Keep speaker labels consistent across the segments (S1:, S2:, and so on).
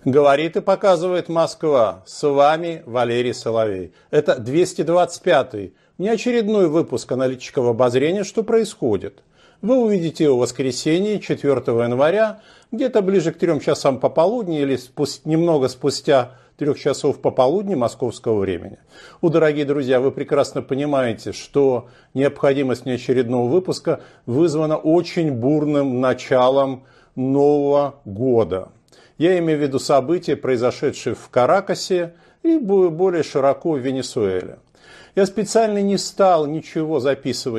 S1: Говорит и показывает Москва. С вами Валерий Соловей. Это 225-й, неочередной выпуск аналитического обозрения «Что происходит?». Вы увидите его в воскресенье, 4 января, где-то ближе к 3 часам пополудни или немного спустя 3 часов пополудни московского времени. Дорогие друзья, вы прекрасно понимаете, что необходимость неочередного выпуска вызвана очень бурным началом Нового года. Я имею в виду события, произошедшие в Каракасе и более широко в Венесуэле. Я специально не стал ничего записывать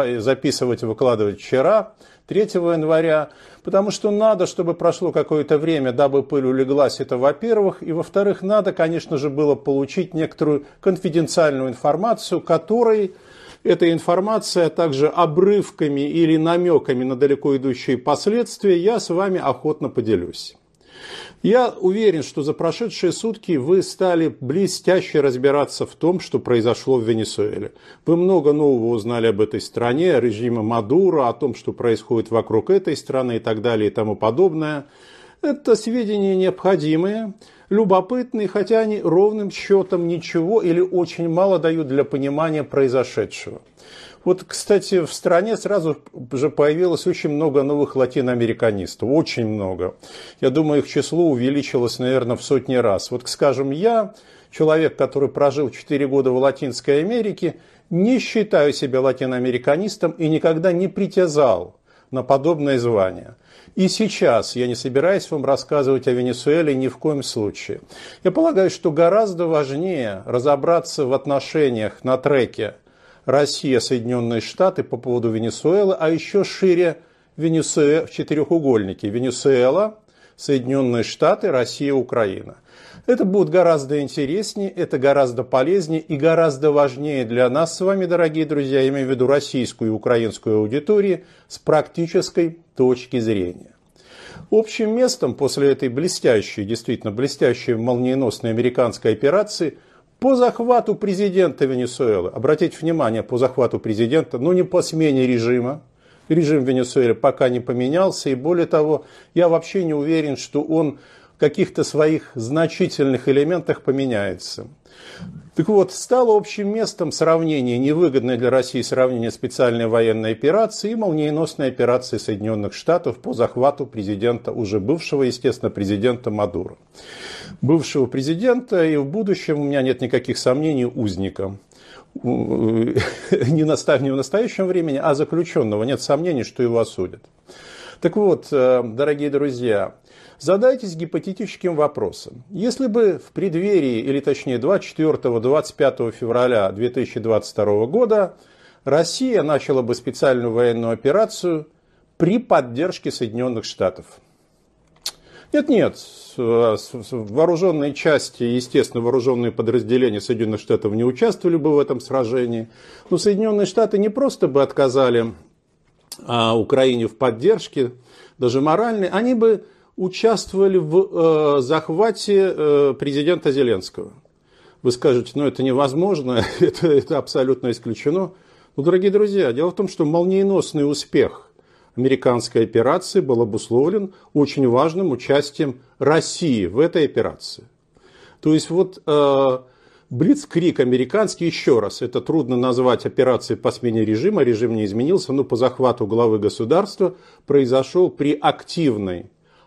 S1: и выкладывать вчера, 3 января, потому что надо, чтобы прошло какое-то время, дабы пыль улеглась, это во-первых. И во-вторых, надо, конечно же, было получить некоторую конфиденциальную информацию, которой эта информация, а также обрывками или намеками на далеко идущие последствия я с вами охотно поделюсь. Я уверен, что за прошедшие сутки вы стали блестяще разбираться в том, что произошло в Венесуэле. Вы много нового узнали об этой стране, о режиме Мадуро, о том, что происходит вокруг этой страны и так далее и тому подобное. Это сведения необходимые, любопытные, хотя они ровным счетом ничего или очень мало дают для понимания произошедшего. Вот, кстати, в стране сразу же появилось очень много новых латиноамериканистов, очень много. Я думаю, их число увеличилось, наверное, в сотни раз. Вот, скажем, я, человек, который прожил 4 года в Латинской Америке, не считаю себя латиноамериканистом и никогда не притязал на подобное звание. И сейчас я не собираюсь вам рассказывать о Венесуэле ни в коем случае. Я полагаю, что гораздо важнее разобраться в отношениях на треке Россия, Соединенные Штаты по поводу Венесуэлы, а еще шире в четырехугольнике. Венесуэла, Соединенные Штаты, Россия, Украина. Это будет гораздо интереснее, это гораздо полезнее и гораздо важнее для нас с вами, дорогие друзья, я имею в виду российскую и украинскую аудитории, с практической точки зрения. Общим местом после этой блестящей, действительно блестящей, молниеносной американской операции по захвату президента Венесуэлы, обратите внимание, по захвату президента, но не по смене режима. Режим в Венесуэле пока не поменялся, и более того, я вообще не уверен, что он в каких-то своих значительных элементах поменяется. Так вот, стало общим местом сравнение, невыгодное для России сравнение специальной военной операции и молниеносной операции Соединенных Штатов по захвату президента, уже бывшего, естественно, президента Мадуро. Бывшего президента, и в будущем у меня нет никаких сомнений, узника. Не в настоящем времени, а заключенного. Нет сомнений, что его осудят. Так вот, дорогие друзья, задайтесь гипотетическим вопросом. Если бы в преддверии, или точнее 24-25 февраля 2022 года Россия начала бы специальную военную операцию при поддержке Соединенных Штатов. Нет, вооруженные части, естественно, вооруженные подразделения Соединенных Штатов не участвовали бы в этом сражении. Но Соединенные Штаты не просто бы отказали Украине в поддержке, даже моральной, они бы участвовали в захвате президента Зеленского. Вы скажете, это невозможно, это абсолютно исключено. Но, дорогие друзья, дело в том, что молниеносный успех американской операции был обусловлен очень важным участием России в этой операции. То есть блицкриг американский, еще раз, это трудно назвать операцией по смене режима, режим не изменился, но по захвату главы государства произошел при активной,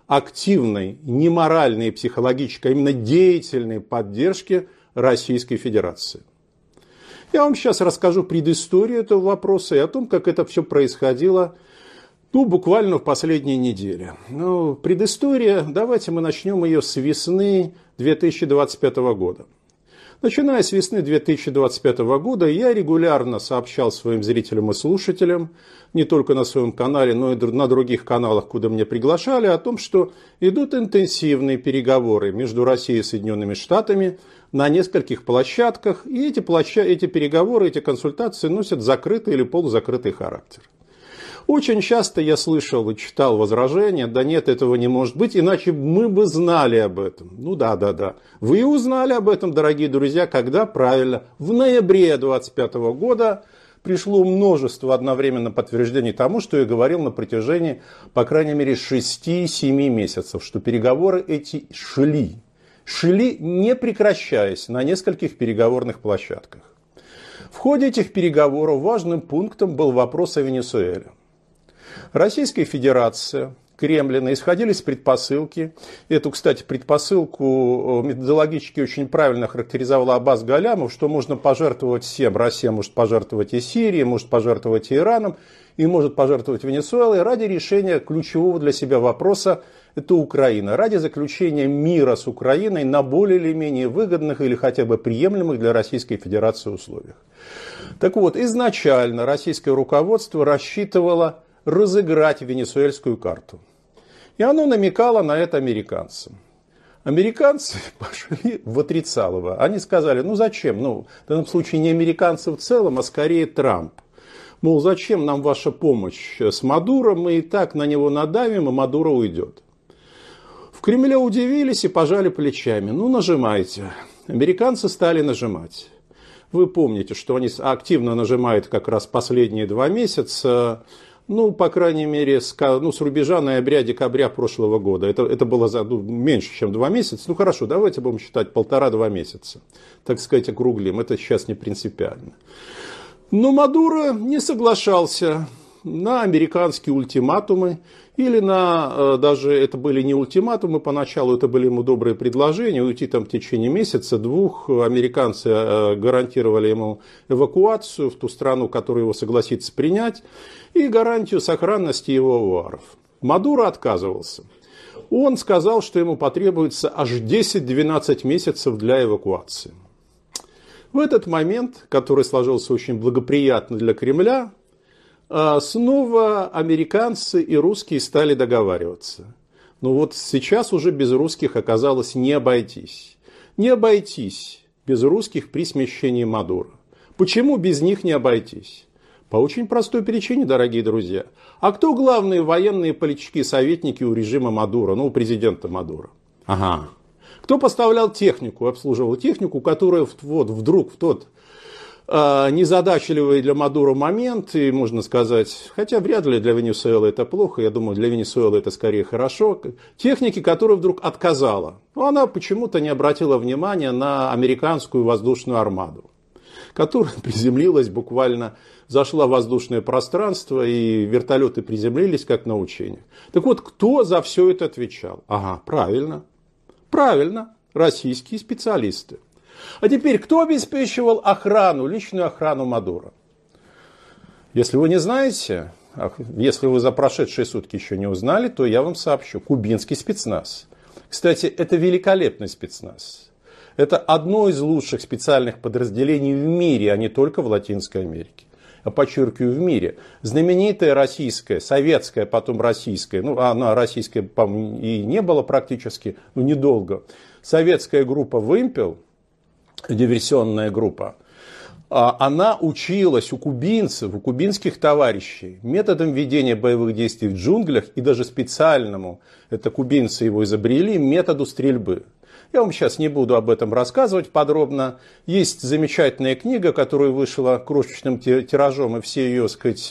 S1: не моральной и психологической, а именно деятельной поддержке Российской Федерации. Я вам сейчас расскажу предысторию этого вопроса и о том, как это все происходило буквально в последние недели. Предыстория, давайте мы начнем ее с весны 2025 года. Начиная с весны 2025 года я регулярно сообщал своим зрителям и слушателям, не только на своем канале, но и на других каналах, куда меня приглашали, о том, что идут интенсивные переговоры между Россией и Соединенными Штатами на нескольких площадках, и эти переговоры, эти консультации носят закрытый или полузакрытый характер. Очень часто я слышал и читал возражения, да нет, этого не может быть, иначе мы бы знали об этом. Да. Вы узнали об этом, дорогие друзья, когда? Правильно, в ноябре 2025 года пришло множество одновременно подтверждений тому, что я говорил на протяжении, по крайней мере, 6-7 месяцев, что переговоры эти шли, не прекращаясь на нескольких переговорных площадках. В ходе этих переговоров важным пунктом был вопрос о Венесуэле. Российская Федерация, Кремль исходили из предпосылки. Эту, кстати, предпосылку методологически очень правильно характеризовал Аббас Галямов, что можно пожертвовать всем. Россия может пожертвовать и Сирией, может пожертвовать и Ираном, и может пожертвовать Венесуэлой ради решения ключевого для себя вопроса – это Украина. Ради заключения мира с Украиной на более или менее выгодных или хотя бы приемлемых для Российской Федерации условиях. Так вот, изначально российское руководство рассчитывало разыграть венесуэльскую карту. И оно намекало на это американцам. Американцы пошли в отрицалово. Они сказали, ну зачем? Ну, в данном случае не американцы в целом, а скорее Трамп. Мол, зачем нам ваша помощь с Мадуро? Мы и так на него надавим, и Мадуро уйдет. В Кремле удивились и пожали плечами. Ну, нажимайте. Американцы стали нажимать. Вы помните, что они активно нажимают как раз последние 2 месяца. Ну, по крайней мере, с рубежа ноября-декабря прошлого года. Это было меньше, чем 2 месяца. Ну, хорошо, давайте будем считать 1,5-2 месяца. Так сказать, округлим. Это сейчас не принципиально. Но Мадуро не соглашался на американские ультиматумы. Или даже это были не ультиматумы поначалу, это были ему добрые предложения. Уйти там в течение месяца-двух. Американцы гарантировали ему эвакуацию в ту страну, которая его согласится принять. И гарантию сохранности его авуаров. Мадуро отказывался. Он сказал, что ему потребуется аж 10-12 месяцев для эвакуации. В этот момент, который сложился очень благоприятно для Кремля, снова американцы и русские стали договариваться. Но вот сейчас уже без русских оказалось не обойтись. Не обойтись без русских при смещении Мадуро. Почему без них не обойтись? По очень простой причине, дорогие друзья. А кто главные военные и политические советники у режима Мадуро, у президента Мадуро? Ага. Кто поставлял технику, обслуживал технику, которая вдруг в тот незадачливый для Мадуро момент, и можно сказать, хотя вряд ли для Венесуэлы это плохо, я думаю, для Венесуэлы это скорее хорошо, техники, которая вдруг отказала. Но она почему-то не обратила внимания на американскую воздушную армаду, которая приземлилась буквально, зашла в воздушное пространство, и вертолеты приземлились, как на учениях. Так вот, кто за все это отвечал? Ага, правильно, российские специалисты. А теперь, кто обеспечивал охрану, личную охрану Мадуро? Если вы не знаете, если вы за прошедшие сутки еще не узнали, то я вам сообщу. Кубинский спецназ. Кстати, это великолепный спецназ. Это одно из лучших специальных подразделений в мире, а не только в Латинской Америке. Я подчеркиваю, в мире. Знаменитая российская, советская, потом российская, она российская, по-моему, и не было практически, недолго. Советская группа «Вымпел», диверсионная группа, она училась у кубинцев, у кубинских товарищей методом ведения боевых действий в джунглях и даже специальному, это кубинцы его изобрели, методу стрельбы. Я вам сейчас не буду об этом рассказывать подробно. Есть замечательная книга, которая вышла крошечным тиражом, и все ее, сказать,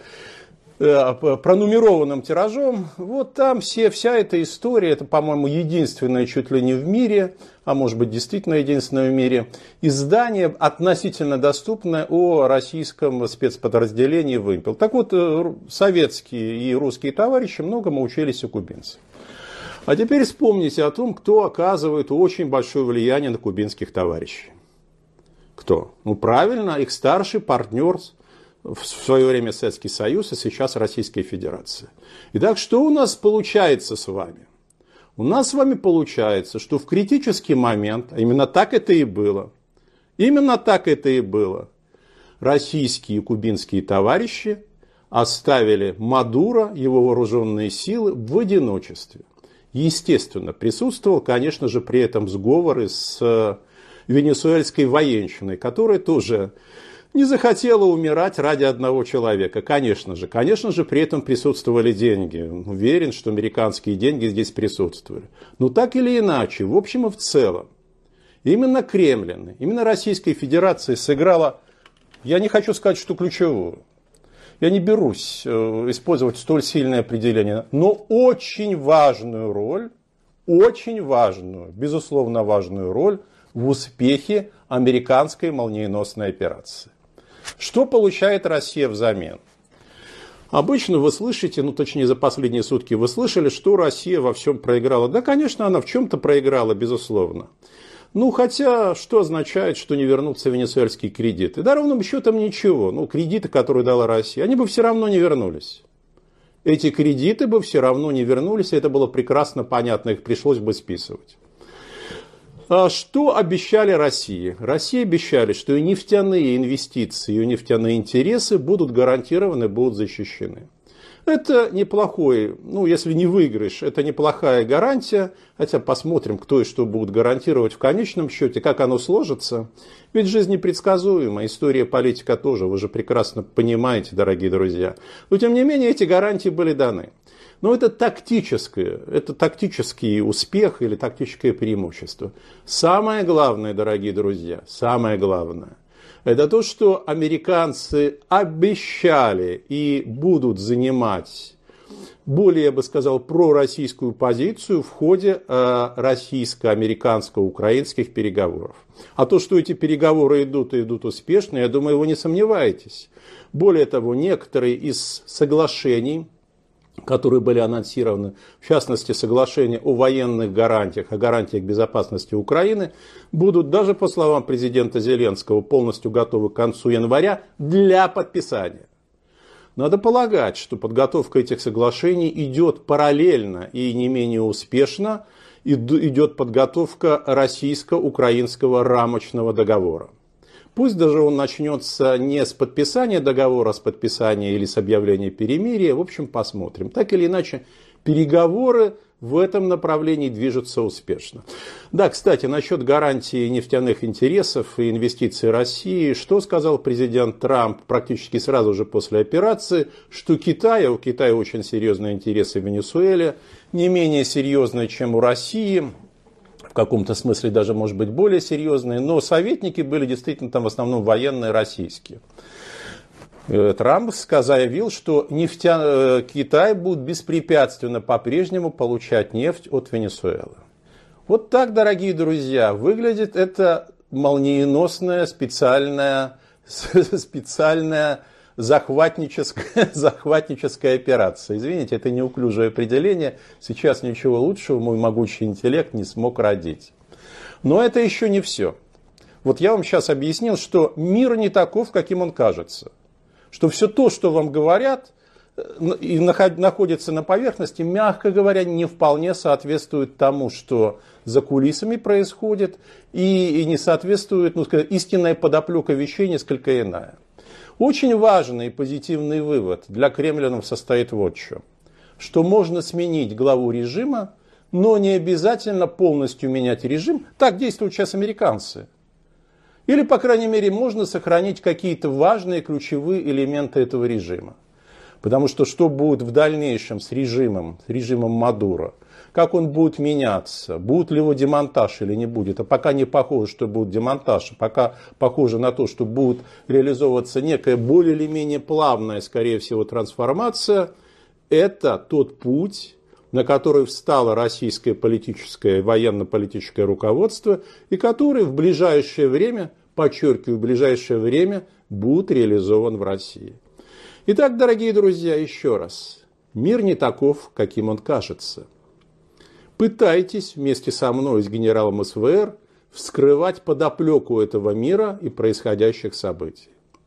S1: пронумерованным тиражом. Вот там вся эта история, это, по-моему, единственное чуть ли не в мире, а может быть действительно единственное в мире, издание относительно доступное о российском спецподразделении «Вымпел». Так вот, советские и русские товарищи многому учились у кубинцев. А теперь вспомните о том, кто оказывает очень большое влияние на кубинских товарищей. Кто? Правильно, их старший партнер в свое время Советский Союз, а сейчас Российская Федерация. Итак, что у нас получается с вами? У нас с вами получается, что в критический момент, а именно так это и было, российские и кубинские товарищи оставили Мадуро, его вооруженные силы в одиночестве. Естественно, присутствовал, конечно же, при этом сговор с венесуэльской военщиной, которая тоже не захотела умирать ради одного человека. Конечно же, при этом присутствовали деньги. Уверен, что американские деньги здесь присутствовали. Но так или иначе, в общем и в целом, именно Кремль, именно Российская Федерация сыграла Я не хочу сказать, что ключевую. Я не берусь использовать столь сильное определение, но очень важную роль, безусловно важную роль в успехе американской молниеносной операции. Что получает Россия взамен? Обычно вы слышите, точнее за последние сутки вы слышали, что Россия во всем проиграла. Да, конечно, она в чем-то проиграла, безусловно. Хотя, что означает, что не вернутся венесуэльские кредиты? Да, ровным счетом ничего. Кредиты, которые дала Россия, они бы все равно не вернулись. Эти кредиты бы все равно не вернулись, и это было прекрасно понятно, их пришлось бы списывать. Что обещали России? России обещали, что и нефтяные инвестиции, и нефтяные интересы будут гарантированы, будут защищены. Это неплохой, если не выигрыш, это неплохая гарантия. Хотя посмотрим, кто и что будет гарантировать в конечном счете, как оно сложится. Ведь жизнь непредсказуема, история политика тоже, вы же прекрасно понимаете, дорогие друзья. Но тем не менее эти гарантии были даны. Но это тактический успех или тактическое преимущество. Самое главное, дорогие друзья, самое главное, это то, что американцы обещали и будут занимать более, я бы сказал, пророссийскую позицию в ходе российско-американско-украинских переговоров. А то, что эти переговоры идут и идут успешно, я думаю, вы не сомневаетесь. Более того, некоторые из соглашений, которые были анонсированы, в частности, соглашение о военных гарантиях, о гарантиях безопасности Украины, будут, даже по словам президента Зеленского, полностью готовы к концу января для подписания. Надо полагать, что подготовка этих соглашений идет параллельно и не менее успешно идет подготовка российско-украинского рамочного договора. Пусть даже он начнется не с подписания договора, а с подписания или с объявления перемирия. В общем, посмотрим. Так или иначе, переговоры в этом направлении движутся успешно. Да, кстати, насчет гарантии нефтяных интересов и инвестиций России. Что сказал президент Трамп практически сразу же после операции? Что у Китая очень серьезные интересы в Венесуэле, не менее серьезные, чем у России. В каком-то смысле даже, может быть, более серьезные, но советники были действительно там в основном военные российские. Трамп заявил, что Китай будет беспрепятственно по-прежнему получать нефть от Венесуэлы. Вот так, дорогие друзья, выглядит эта молниеносная специальная захватническая операция. Извините, это неуклюжее определение. Сейчас ничего лучшего мой могучий интеллект не смог родить. Но это еще не все. Вот я вам сейчас объяснил, что мир не таков, каким он кажется. Что все то, что вам говорят и находится на поверхности, мягко говоря, не вполне соответствует тому, что за кулисами происходит, и не соответствует, истинная подоплека вещей несколько иная. Очень важный и позитивный вывод для кремлянов состоит вот в чем. Что можно сменить главу режима, но не обязательно полностью менять режим. Так действуют сейчас американцы. Или, по крайней мере, можно сохранить какие-то важные ключевые элементы этого режима. Потому что будет в дальнейшем с режимом Мадуро, как он будет меняться, будет ли его демонтаж или не будет. А пока не похоже, что будет демонтаж, пока похоже на то, что будет реализовываться некая более или менее плавная, скорее всего, трансформация. Это тот путь, на который встало российское политическое и военно-политическое руководство, и который в ближайшее время, подчеркиваю, в ближайшее время будет реализован в России. Итак, дорогие друзья, еще раз. Мир не таков, каким он кажется. Пытайтесь вместе со мной, с генералом СВР, вскрывать подоплеку этого мира и происходящих событий.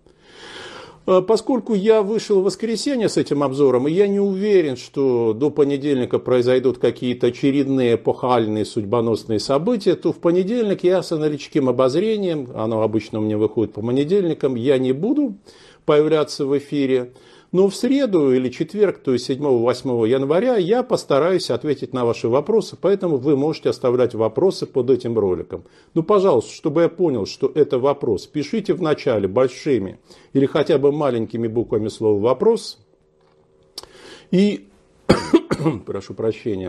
S1: Поскольку я вышел в воскресенье с этим обзором, и я не уверен, что до понедельника произойдут какие-то очередные эпохальные судьбоносные события, то в понедельник я с аналитическим обозрением, оно обычно у меня выходит по понедельникам, я не буду появляться в эфире. Но в среду или четверг, то есть 7-8 января, я постараюсь ответить на ваши вопросы, поэтому вы можете оставлять вопросы под этим роликом. Пожалуйста, чтобы я понял, что это вопрос, пишите в начале большими или хотя бы маленькими буквами слово «вопрос». И, прошу прощения,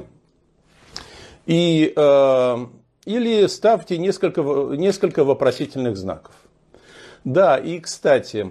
S1: или ставьте несколько вопросительных знаков. Да, и кстати,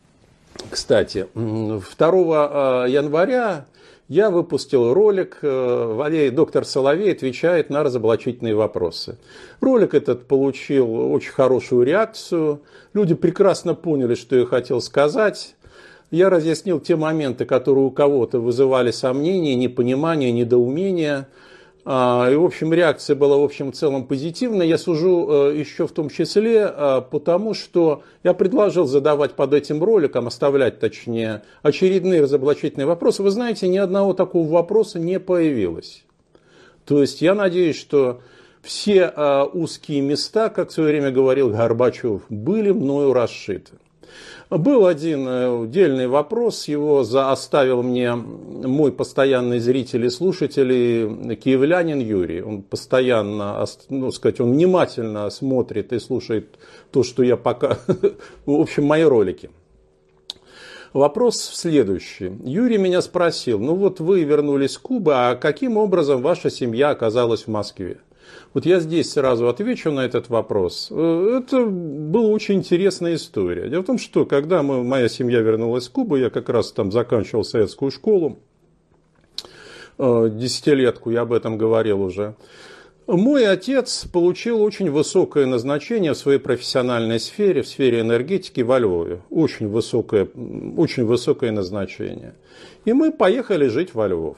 S1: 2 января я выпустил ролик, доктор Соловей отвечает на разоблачительные вопросы. Ролик этот получил очень хорошую реакцию, люди прекрасно поняли, что я хотел сказать. Я разъяснил те моменты, которые у кого-то вызывали сомнения, непонимание, недоумение. И, в общем, реакция была в общем целом позитивная. Я сужу еще в том числе потому, что я предложил задавать под этим роликом, оставлять точнее, очередные разоблачительные вопросы. Вы знаете, ни одного такого вопроса не появилось. То есть я надеюсь, что все узкие места, как в свое время говорил Горбачев, были мною расшиты. Был один отдельный вопрос, его оставил мне мой постоянный зритель и слушатель, киевлянин Юрий. Он постоянно, он внимательно смотрит и слушает то, что я пока, в общем, мои ролики. Вопрос следующий. Юрий меня спросил, вы вернулись с Кубы, а каким образом ваша семья оказалась в Москве? Вот я здесь сразу отвечу на этот вопрос. Это была очень интересная история. Дело в том, что когда моя семья вернулась с Кубы, я как раз там заканчивал советскую школу, десятилетку, я об этом говорил уже. Мой отец получил очень высокое назначение в своей профессиональной сфере, в сфере энергетики во Львове. Очень высокое назначение. И мы поехали жить во Львов.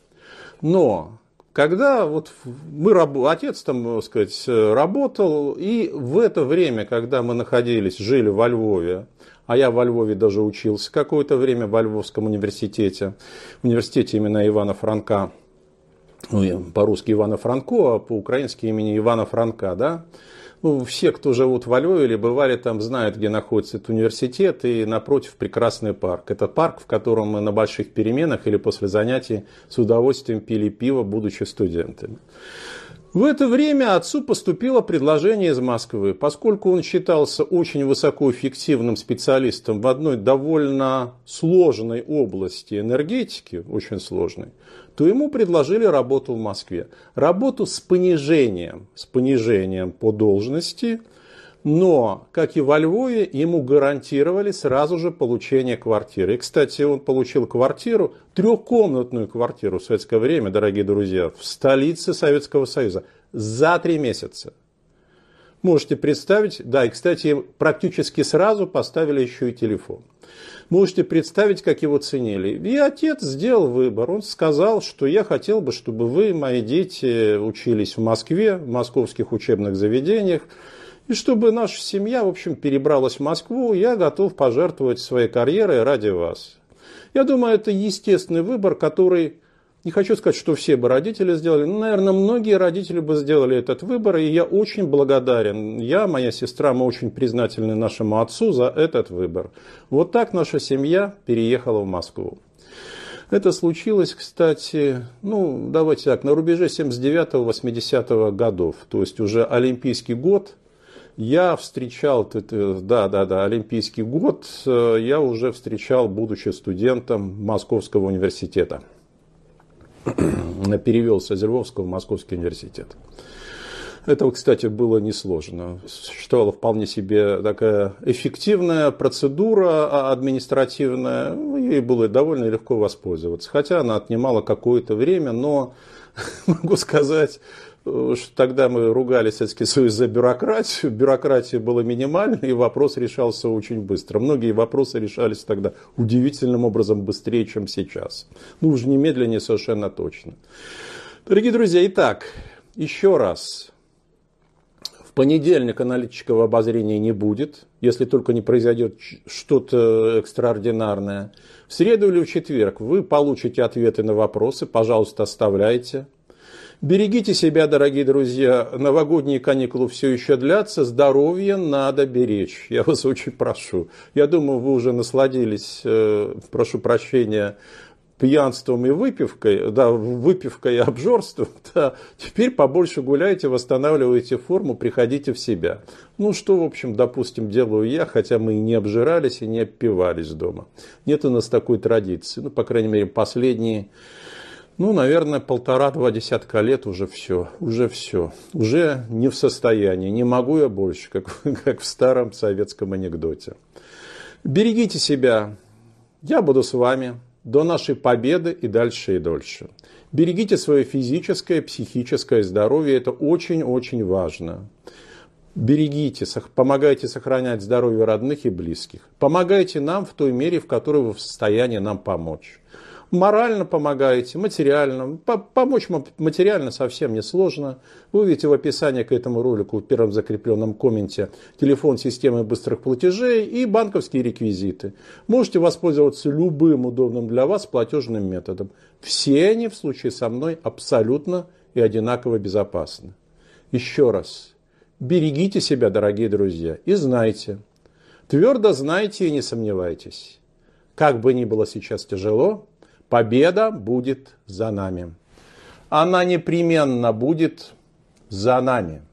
S1: Но когда отец там, работал, и в это время, когда мы жили во Львове, а я во Львове даже учился какое-то время в Львовском университете имени Ивана Франка, по-русски Ивана Франко, а по-украински имени Ивана Франка, да? Все, кто живут во Львове или бывали там, знают, где находится этот университет, и напротив прекрасный парк. Это парк, в котором мы на больших переменах или после занятий с удовольствием пили пиво, будучи студентами. В это время отцу поступило предложение из Москвы. Поскольку он считался очень высокоэффективным специалистом в одной довольно сложной области энергетики, очень сложной, то ему предложили работу в Москве. Работу с понижением по должности, но, как и во Львове, ему гарантировали сразу же получение квартиры. И, кстати, он получил квартиру, 3-комнатную квартиру в советское время, дорогие друзья, в столице Советского Союза за 3 месяца. Можете представить, да, и, кстати, практически сразу поставили еще и телефон. Можете представить, как его ценили. И отец сделал выбор. Он сказал, что я хотел бы, чтобы вы, мои дети, учились в Москве, в московских учебных заведениях. И чтобы наша семья, в общем, перебралась в Москву, я готов пожертвовать своей карьерой ради вас. Я думаю, это естественный выбор, который, не хочу сказать, что все бы родители сделали, но, наверное, многие родители бы сделали этот выбор, и я очень благодарен. Моя сестра, мы очень признательны нашему отцу за этот выбор. Вот так наша семья переехала в Москву. Это случилось, кстати, давайте так, на рубеже 79-80 годов, то есть уже Олимпийский год. Я встречал, Олимпийский год, я уже встречал, будучи студентом Московского университета. Перевелся из Львовского в Московский университет. Это, кстати, было несложно. Существовала вполне себе такая эффективная процедура административная. Ей было довольно легко воспользоваться. Хотя она отнимала какое-то время, но могу сказать, что тогда мы ругали Советский Союз за бюрократию. Бюрократия была минимальной, и вопрос решался очень быстро. Многие вопросы решались тогда удивительным образом быстрее, чем сейчас. Уже немедленнее совершенно точно. Дорогие друзья, итак, еще раз. В понедельник аналитического обозрения не будет, если только не произойдет что-то экстраординарное. В среду или в четверг вы получите ответы на вопросы, пожалуйста, оставляйте. Берегите себя, дорогие друзья, новогодние каникулы все еще длятся, здоровье надо беречь, я вас очень прошу. Я думаю, вы уже насладились, прошу прощения, пьянством и выпивкой, выпивкой и обжорством, теперь побольше гуляйте, восстанавливайте форму, приходите в себя. Что, в общем, допустим, делаю я, хотя мы и не обжирались, и не опивались дома. Нет у нас такой традиции, по крайней мере, последние Ну, наверное, 1,5-2 десятка лет уже все. Уже не в состоянии, не могу я больше, как в старом советском анекдоте. Берегите себя, я буду с вами до нашей победы и дальше и дольше. Берегите свое физическое, психическое здоровье, это очень-очень важно. Берегите, помогайте сохранять здоровье родных и близких. Помогайте нам в той мере, в которой вы в состоянии нам помочь. Морально помогаете, материально. Помочь материально совсем не сложно. Вы увидите в описании к этому ролику в первом закрепленном комменте телефон системы быстрых платежей и банковские реквизиты. Можете воспользоваться любым удобным для вас платежным методом. Все они в случае со мной абсолютно и одинаково безопасны. Еще раз. Берегите себя, дорогие друзья, и знайте. Твердо знайте и не сомневайтесь. Как бы ни было сейчас тяжело, победа будет за нами. Она непременно будет за нами.